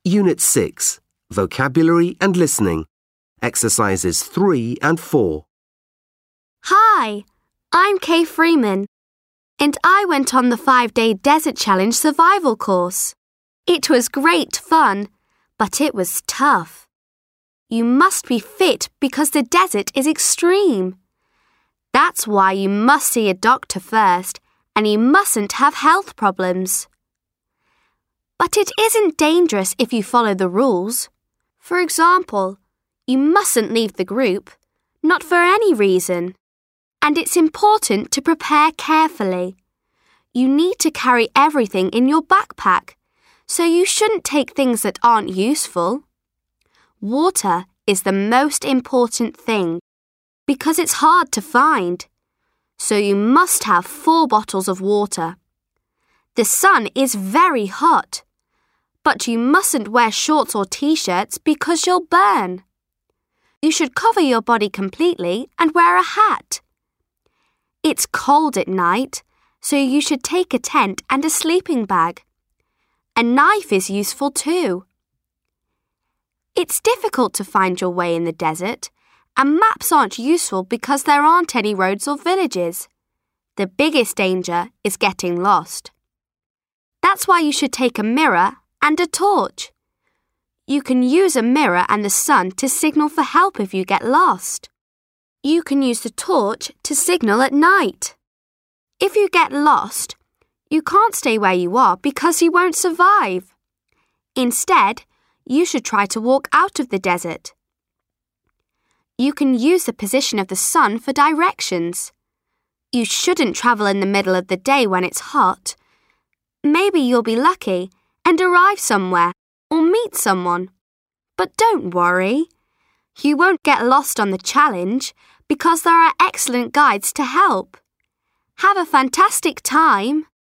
Unit 6, Vocabulary and Listening, Exercises 3 and 4. Hi, I'm Kay Freeman, and I went on the 5-day Desert Challenge survival course. It was great fun, but it was tough. You must be fit because the desert is extreme. That's why you must see a doctor first, and you mustn't have health problems. But it isn't dangerous if you follow the rules. For example, you mustn't leave the group, not for any reason. And it's important to prepare carefully. You need to carry everything in your backpack, so you shouldn't take things that aren't useful. Water is the most important thing because it's hard to find. So you must have 4 bottles of water. The sun is very hot, but you mustn't wear shorts or t-shirts because you'll burn. You should cover your body completely and wear a hat. It's cold at night, so you should take a tent and a sleeping bag. A knife is useful too. It's difficult to find your way in the desert, and maps aren't useful because there aren't any roads or villages. The biggest danger is getting lost. That's why you should take a mirror and a torch. You can use a mirror and the sun to signal for help if you get lost. You can use the torch to signal at night. If you get lost, you can't stay where you are because you won't survive. Instead, you should try to walk out of the desert. You can use the position of the sun for directions. You shouldn't travel in the middle of the day when it's hot. Maybe you'll be lucky and arrive somewhere or meet someone. But don't worry. You won't get lost on the challenge because there are excellent guides to help. Have a fantastic time.